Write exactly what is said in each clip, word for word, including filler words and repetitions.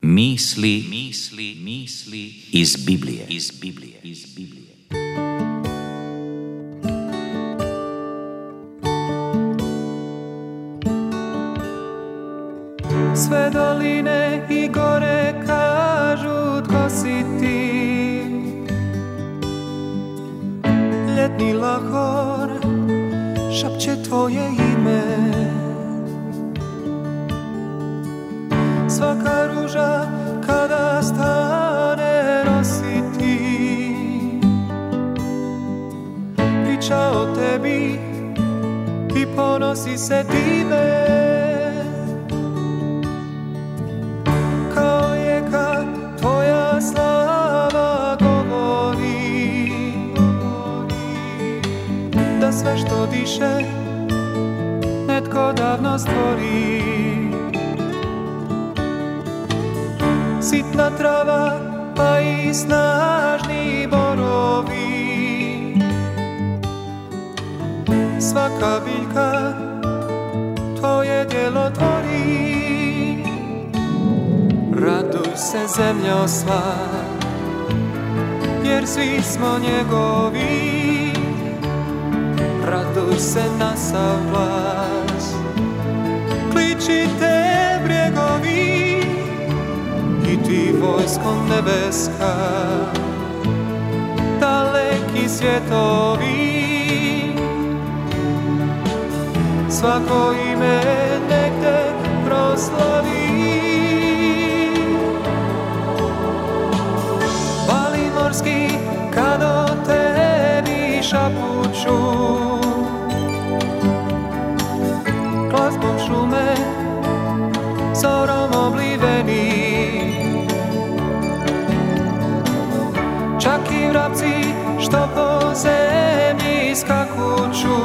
Misli, misli, misli iz Biblije, iz Biblije, iz Biblije. Sve doline i gore kažu tko si ti. Ljetni lahor šapće tvoje ime. Svaka ruža kada stane rositi, priča o tebi i ponosi se time. Kao jeka tvoja slava govori, da sve što diše netko davno stvori. Sitna trava pa i snažni borovi, svaka biljka tvoje djelo tvori. Raduj se zemljo sva, jer svi smo njegovi. Raduj se na sav glas, kličite brjegovi. I ti vojsko nebeska, daleki svjetovi. Svako ime nek te proslavi. Vali morski kad o tebi šapuću, glazbom šume zorom obliveni. Čak i vrapci što po zemlji skakuću,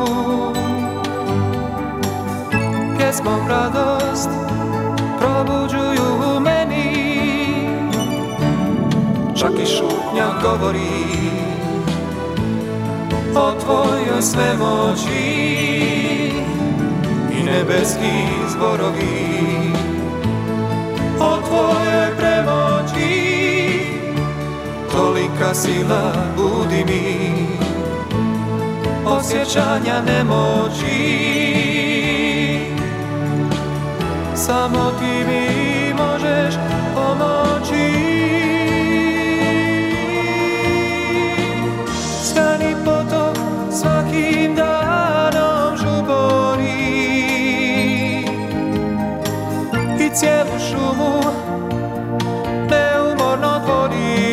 pjesmom radost probuđuju u meni. Čak i šutnja govori o tvojoj svemoći i nebeski zborovi o tvojoj premoći. Tolika sila budi mi osjećanja nemoći. Samo ti mi možeš pomoći. Skani potok svakim danom žubori i cijelu šumu neumorno tvori.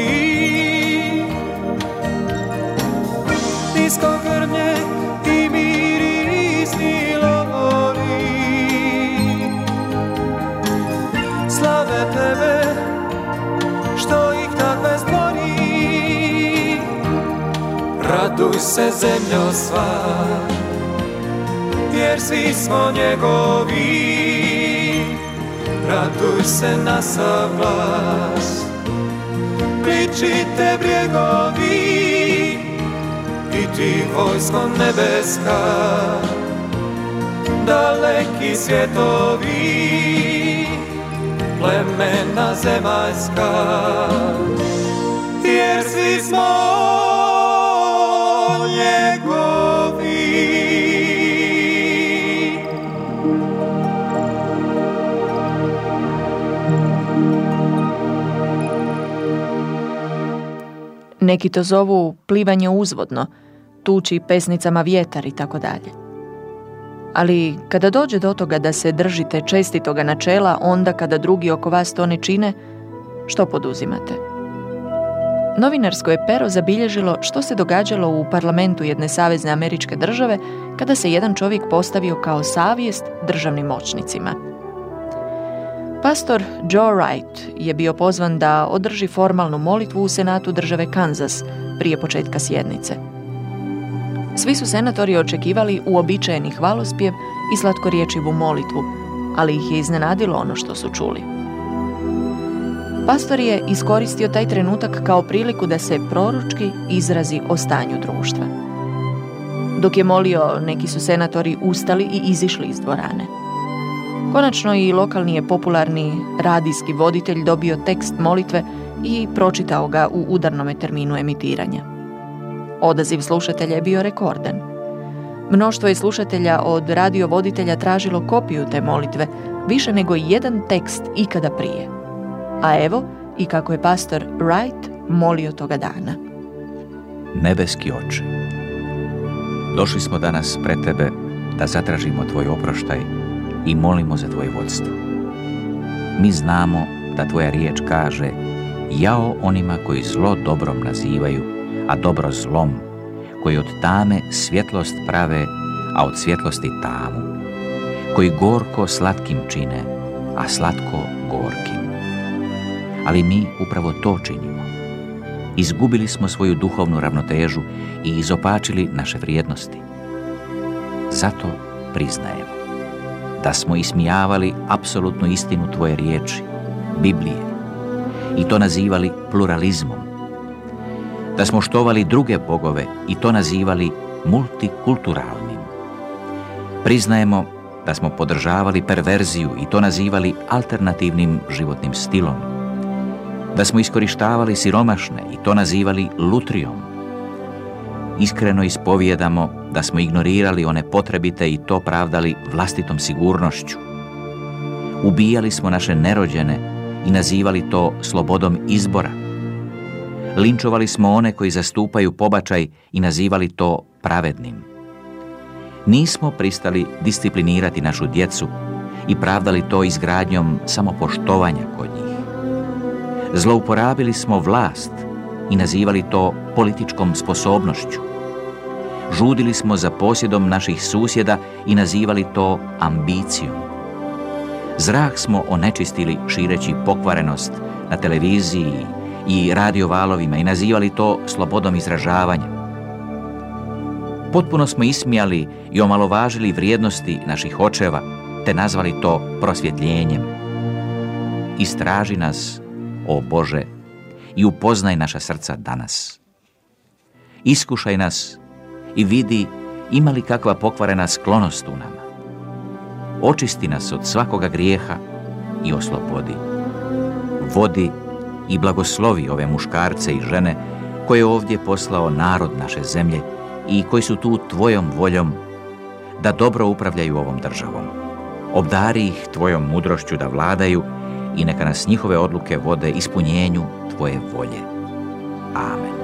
Nisko grmlje i mirisni lovori slave tebe što ih takve stvori. Raduj se zemljo sva, jer svi smo njegovi. Raduj se na sav glas, kličite brjegovi. I ti vojsko nebeska, daleki svjetovi, plemena zemaljska, jer svi smo njegovi. Neki to zovu plivanje uzvodno, tuči pesnicama vjetar i tako dalje. Ali kada dođe do toga da se držite čestitoga načela onda kada drugi oko vas to ne čine, što poduzimate? Novinarsko je pero zabilježilo što se događalo u parlamentu jedne savezne američke države kada se jedan čovjek postavio kao savjest državnim moćnicima. Pastor Joe Wright je bio pozvan da održi formalnu molitvu u senatu države Kansas prije početka sjednice. Svi su senatori očekivali uobičajeni hvalospjev i slatkorječivu molitvu, ali ih je iznenadilo ono što su čuli. Pastor je iskoristio taj trenutak kao priliku da se proročki izrazi o stanju društva. Dok je molio, neki su senatori ustali i izišli iz dvorane. Konačno i lokalni je popularni radijski voditelj dobio tekst molitve i pročitao ga u udarnome terminu emitiranja. Odaziv slušatelja je bio rekordan. Mnoštvo je slušatelja od radiovoditelja tražilo kopiju te molitve, više nego jedan tekst ikada prije. A evo i kako je pastor Wright molio toga dana. Nebeski Oče, došli smo danas pred Tebe da zatražimo Tvoj oproštaj i molimo za Tvoje vodstvo. Mi znamo da Tvoja riječ kaže: jao onima koji zlo dobrom nazivaju, a dobro zlom, koji od tame svjetlost prave, a od svjetlosti tamu, koji gorko slatkim čine, a slatko gorkim. Ali mi upravo to činimo. Izgubili smo svoju duhovnu ravnotežu i izopačili naše vrijednosti. Zato priznajemo da smo ismijavali apsolutnu istinu Tvoje riječi, Biblije, i to nazivali pluralizmom. Da smo štovali druge bogove i to nazivali multikulturalnim. Priznajemo da smo podržavali perverziju i to nazivali alternativnim životnim stilom. Da smo iskorištavali siromašne i to nazivali lutrijom. Iskreno ispovijedamo da smo ignorirali one potrebite i to pravdali vlastitom sigurnošću. Ubijali smo naše nerođene i nazivali to slobodom izbora. Linčovali smo one koji zastupaju pobačaj i nazivali to pravednim. Nismo pristali disciplinirati našu djecu i pravdali to izgradnjom samopoštovanja kod njih. Zlouporabili smo vlast i nazivali to političkom sposobnošću. Žudili smo za posjedom naših susjeda i nazivali to ambicijom. Zrak smo onečistili šireći pokvarenost na televiziji i radiovalovima i nazivali to slobodom izražavanja. Potpuno smo ismijali i omalovažili vrijednosti naših očeva, te nazvali to prosvjetljenjem. Istraži nas, o Bože, i upoznaj naša srca danas. Iskušaj nas i vidi ima li kakva pokvarena sklonost u nama. Očisti nas od svakoga grijeha i oslobodi. Vodi i blagoslovi ove muškarce i žene koje je ovdje poslao narod naše zemlje i koji su tu Tvojom voljom da dobro upravljaju ovom državom. Obdari ih Tvojom mudrošću da vladaju i neka nas njihove odluke vode ispunjenju Tvoje volje. Amen.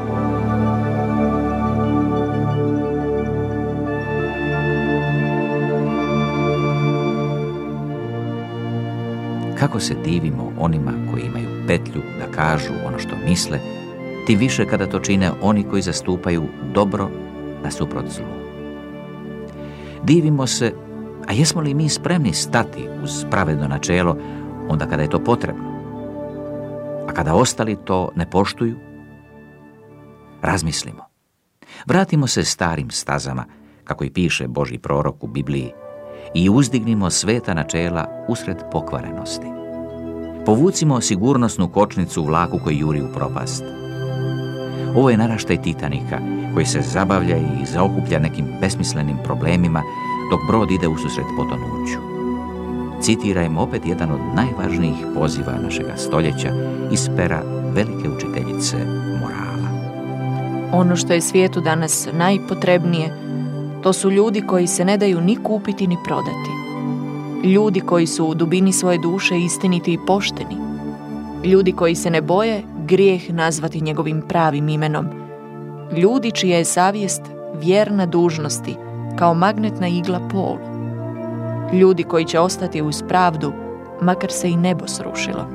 Kako se divimo onima koji imaju petlju da kažu ono što misle, tim više kada to čine oni koji zastupaju dobro nasuprot zlu. Divimo se, a jesmo li mi spremni stati uz pravedno načelo onda kada je to potrebno? A kada ostali to ne poštuju? Razmislimo. Vratimo se starim stazama, kako i piše Božji prorok u Bibliji, i uzdignimo sveta načela usred pokvarenosti. Povucimo sigurnosnu kočnicu u vlaku koji juri u propast. Ovo je naraštaj Titanika koji se zabavlja i zaokuplja nekim besmislenim problemima dok brod ide ususret potonuću. Citirajmo opet jedan od najvažnijih poziva našega stoljeća iz pera velike učiteljice morala. Ono što je svijetu danas najpotrebnije, to su ljudi koji se ne daju ni kupiti ni prodati. Ljudi koji su u dubini svoje duše istiniti i pošteni. Ljudi koji se ne boje grijeh nazvati njegovim pravim imenom. Ljudi čija je savjest vjerna dužnosti, kao magnetna igla polu. Ljudi koji će ostati uz pravdu, makar se i nebo srušilo.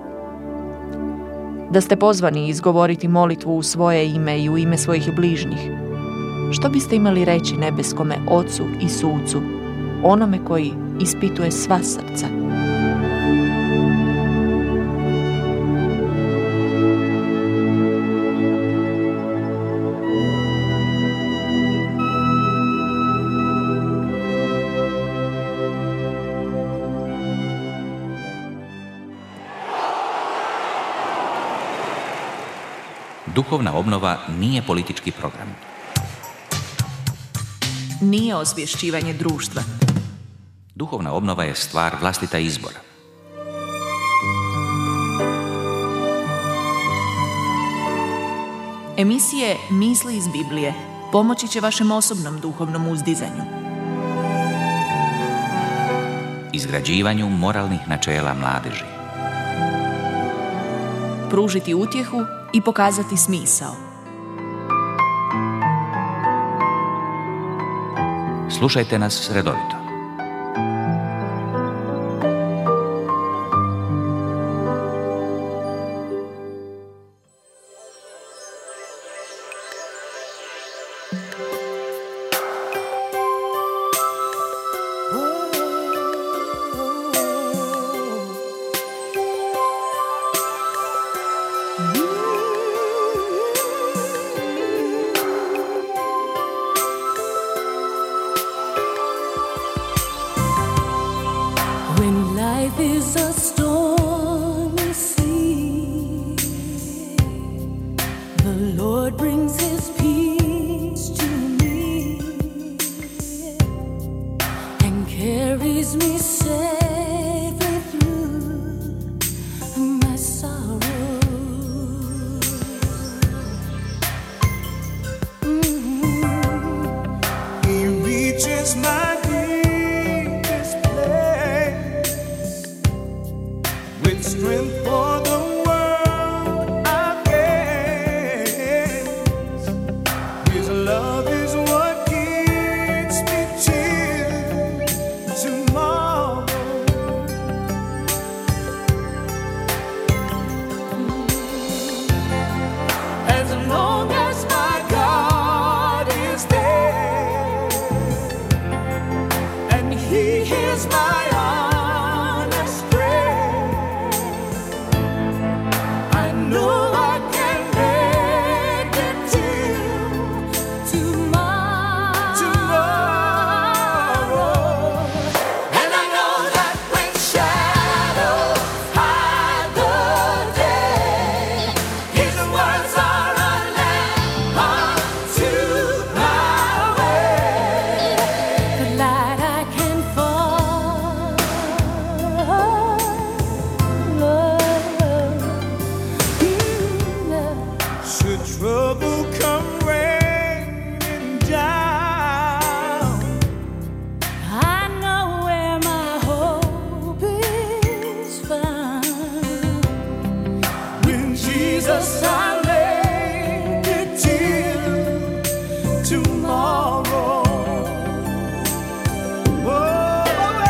Da ste pozvani izgovoriti molitvu u svoje ime i u ime svojih bližnjih, što biste imali reći nebeskome Ocu i Sucu, onome koji ispituje sva srca? Duhovna obnova nije politički program. Nije osvješćivanje društva. Duhovna obnova je stvar vlastita izbora. Emisije Misli iz Biblije pomoći će vašem osobnom duhovnom uzdizanju, Izgrađivanju moralnih načela mladeži, pružiti utjehu i pokazati smisao. Slušajte nas redovito. When life is a stormy sea, the Lord brings His peace to me and carries me safely through my sorrow. Mm-hmm. He reaches my strength for the world I face. His love is what keeps me till tomorrow. As long as my God is there and He hears my trouble come raining down, I know where my hope is found. When Jesus I lay it till tomorrow. Oh,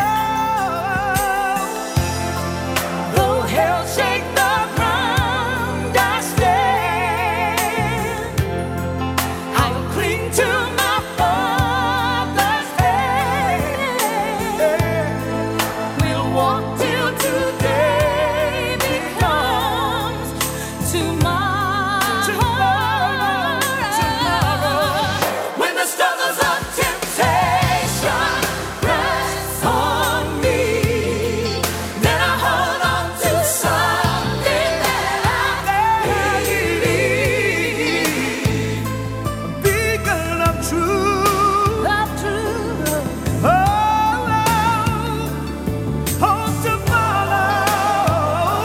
though hell shake the ground, I stand. I'll cling to my Father's hand. We'll walk till today becomes tomorrow. Tomorrow, tomorrow. When the struggles of temptation press on me, then I hold on to something that I believe. A beacon of truth, Of truth, oh, hope to follow.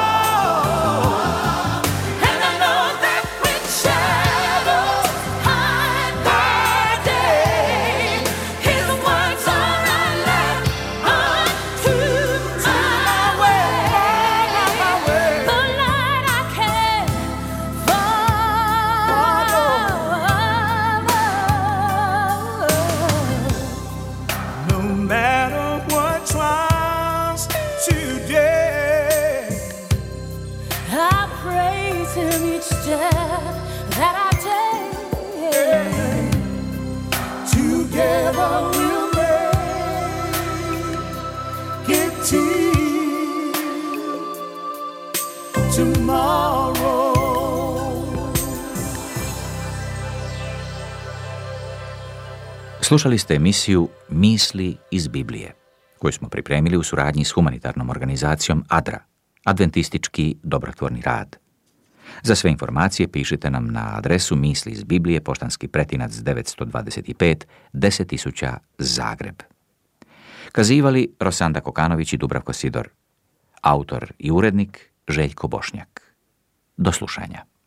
And I know that when shadows hide by day, His words are a lamp unto my way. the light I can follow. No matter what trials today, I praise Him each step that I take. together we'll make it till tomorrow. Slušali ste emisiju Misli iz Biblije, koju smo pripremili u suradnji s humanitarnom organizacijom ADRA, Adventistički dobrotvorni rad. Za sve informacije pišite nam na adresu Misli iz Biblije, poštanski pretinac devetsto dvadeset pet, deset tisuća Zagreb. Kazivali Rosanda Kokanović i Dubravko Sidor. Autor i urednik Željko Bošnjak. Do slušanja.